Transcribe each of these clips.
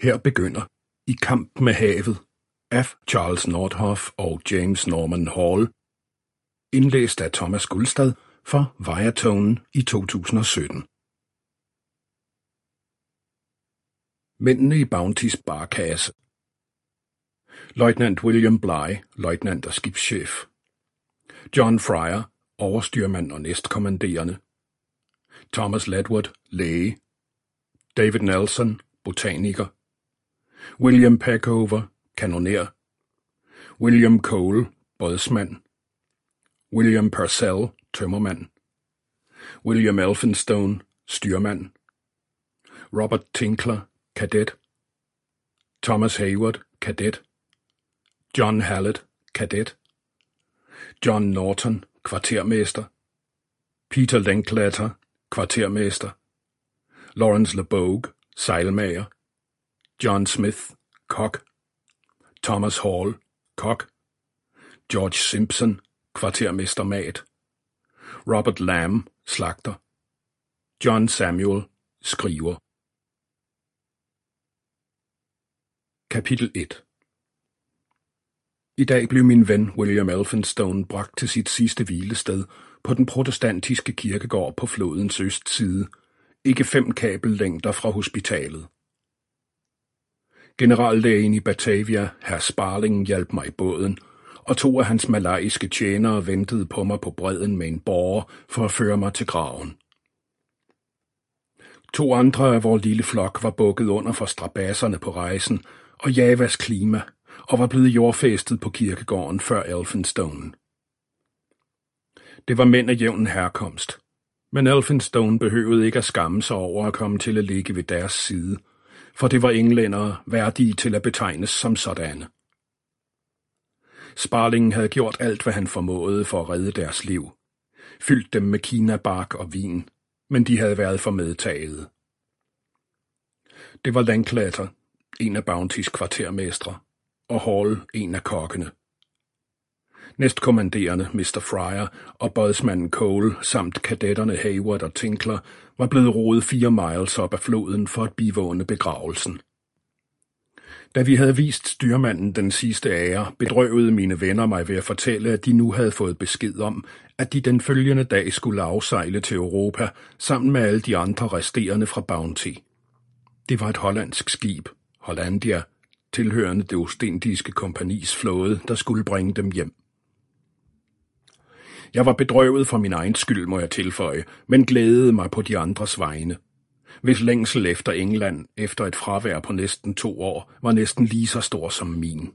Her begynder I kamp med havet af Charles Nordhoff og James Norman Hall, indlæst af Thomas Gulstad for Viatone i 2017. Mændene i Bountys barkasse. Løjtnant William Bligh, løjtnant og skibschef. John Fryer, overstyrmand og næstkommanderende. Thomas Ledward, læge. David Nelson, botaniker. William Peckover, kanoner. William Cole, bådsmand. William Purcell, tømmermand. William Elphinstone, styrmand. Robert Tinkler, kadet. Thomas Hayward, kadet. John Hallett, kadet. John Norton, kvartermester. Peter Linklater, kvartermester. Lawrence LeBogue, sejlmager. John Smith, kok. Thomas Hall, kok. George Simpson, kvartermester mat. Robert Lamb, slagter. John Samuel, skriver. Kapitel 1. I dag blev min ven William Elphinstone bragt til sit sidste hvilested på den protestantiske kirkegård på flodens østside, ikke 5 kabellængder fra hospitalet. Generallægen i Batavia, hr. Sparling, hjalp mig i båden, og 2 af hans malayiske tjenere ventede på mig på bredden med en båre for at føre mig til graven. 2 andre af vor lille flok var bukket under for strabasserne på rejsen og Javas klima, og var blevet jordfæstet på kirkegården før Elphinstone. Det var mænd af jævn herkomst, men Elphinstone behøvede ikke at skamme sig over at komme til at ligge ved deres side, for det var englændere værdige til at betegnes som sådanne. Sparling havde gjort alt, hvad han formåede for at redde deres liv, fyldt dem med kinabark og vin, men de havde været for medtaget. Det var Linklater, en af Bountys kvartermestre, og Hall, en af kokkene. Næstkommanderende Mr. Fryer og bådsmanden Cole samt kadetterne Hayward og Tinkler var blevet roet 4 miles op ad floden for at bivåne begravelsen. Da vi havde vist styrmanden den sidste ære, bedrøvede mine venner mig ved at fortælle, at de nu havde fået besked om, at de den følgende dag skulle afsejle til Europa sammen med alle de andre resterende fra Bounty. Det var et hollandsk skib, Hollandia, tilhørende det Ostindiske Kompagnis flåde, der skulle bringe dem hjem. Jeg var bedrøvet for min egen skyld, må jeg tilføje, men glædede mig på de andres vegne, hvis længsel efter England efter et fravær på næsten 2 år var næsten lige så stor som min.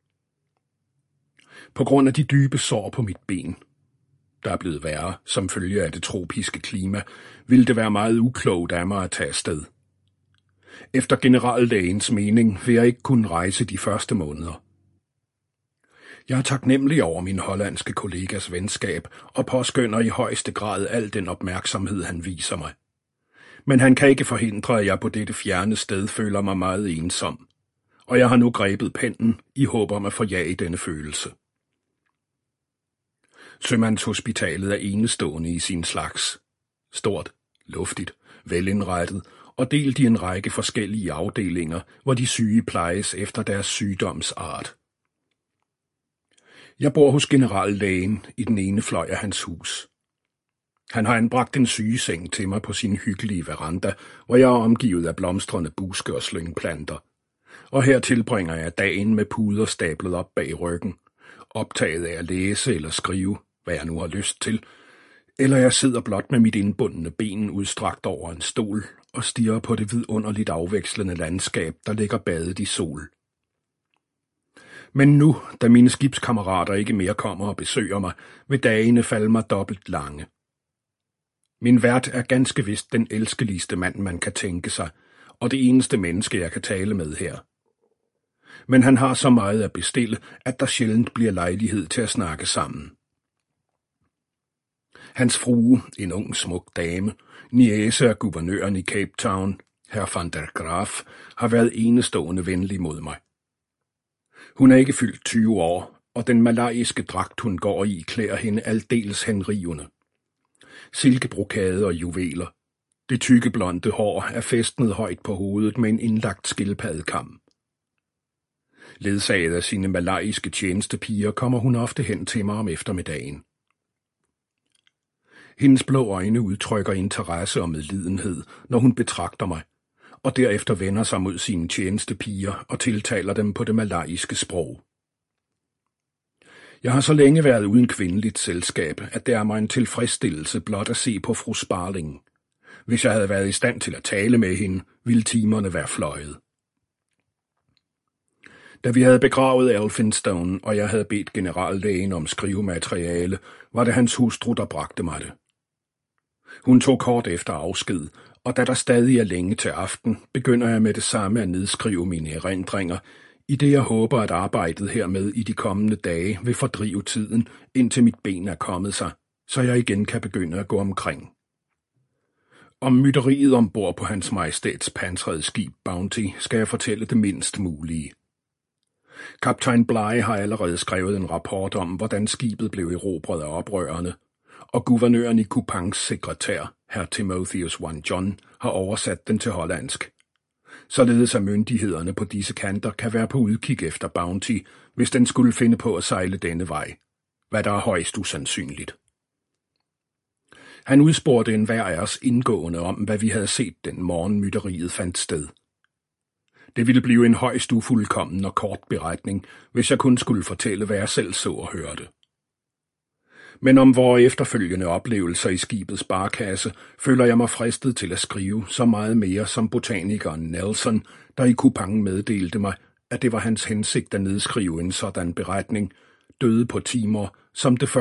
På grund af de dybe sår på mit ben, der er blevet værre som følge af det tropiske klima, ville det være meget uklogt af mig at tage afsted. Efter generallægens mening vil jeg ikke kunne rejse de første måneder. Jeg er taknemmelig over min hollandske kollegas venskab og påskønner i højeste grad al den opmærksomhed, han viser mig. Men han kan ikke forhindre, at jeg på dette fjerne sted føler mig meget ensom, og jeg har nu grebet pennen i håb om at forjage denne følelse. Sømandshospitalet er enestående i sin slags. Stort, luftigt, velindrettet og delt i en række forskellige afdelinger, hvor de syge plejes efter deres sygdomsart. Jeg bor hos generallægen i den ene fløj af hans hus. Han har anbragt en sygeseng til mig på sin hyggelige veranda, hvor jeg er omgivet af blomstrende buske og slyngplanter. Og her tilbringer jeg dagen med puder stablet op bag ryggen, optaget af at læse eller skrive, hvad jeg nu har lyst til, eller jeg sidder blot med mit indbundne ben udstrakt over en stol og stirrer på det vidunderligt afvekslende landskab, der ligger badet i sol. Men nu, da mine skibskammerater ikke mere kommer og besøger mig, vil dagene falde mig dobbelt lange. Min vært er ganske vist den elskeligste mand, man kan tænke sig, og det eneste menneske, jeg kan tale med her. Men han har så meget at bestille, at der sjældent bliver lejlighed til at snakke sammen. Hans frue, en ung smuk dame, niece af guvernøren i Cape Town, hr. van der Graaf, har været enestående venlig mod mig. Hun er ikke fyldt 20 år, og den malayiske dragt, hun går i, klæder hende aldeles henrivende. Silkebrokade og juveler, Det tykke blonde hår er fæstnet højt på hovedet med en indlagt skildpaddekam. Ledsaget af sine malayiske tjenestepiger kommer hun ofte hen til mig om eftermiddagen. Hendes blå øjne udtrykker interesse og medlidenhed, når hun betragter mig, og derefter vender sig mod sine tjenestepiger og tiltaler dem på det malayiske sprog. Jeg har så længe været uden kvindeligt selskab, at det er mig en tilfredsstillelse blot at se på fru Sparling. Hvis jeg havde været i stand til at tale med hende, ville timerne være fløjet. Da vi havde begravet Elphinstone, og jeg havde bedt generallægen om skrivemateriale, var det hans hustru, der bragte mig det. Hun tog kort efter afsked, og da der stadig er længe til aften, begynder jeg med det samme at nedskrive mine erindringer, i det jeg håber, at arbejdet hermed i de kommende dage vil fordrive tiden, indtil mit ben er kommet sig, så jeg igen kan begynde at gå omkring. Om mytteriet ombord på hans majestæts pansrede skib Bounty skal jeg fortælle det mindst mulige. Kaptajn Bligh har allerede skrevet en rapport om, hvordan skibet blev erobret af oprørerne, og guvernøren i Kupangs sekretær, hr. Timotheus John, har oversat den til hollandsk. Således at myndighederne på disse kanter kan være på udkig efter Bounty, hvis den skulle finde på at sejle denne vej, hvad der er højst usandsynligt. Han udspurgte enhver af os indgående om, hvad vi havde set den morgen mytteriet fandt sted. Det ville blive en højst ufuldkommen og kort beretning, hvis jeg kun skulle fortælle, hvad jeg selv så og hørte. Men om vore efterfølgende oplevelser i skibets barkasse, føler jeg mig fristet til at skrive så meget mere som botanikeren Nelson, der i Kupang meddelte mig, at det var hans hensigt at nedskrive en sådan beretning, døde på Timor, som det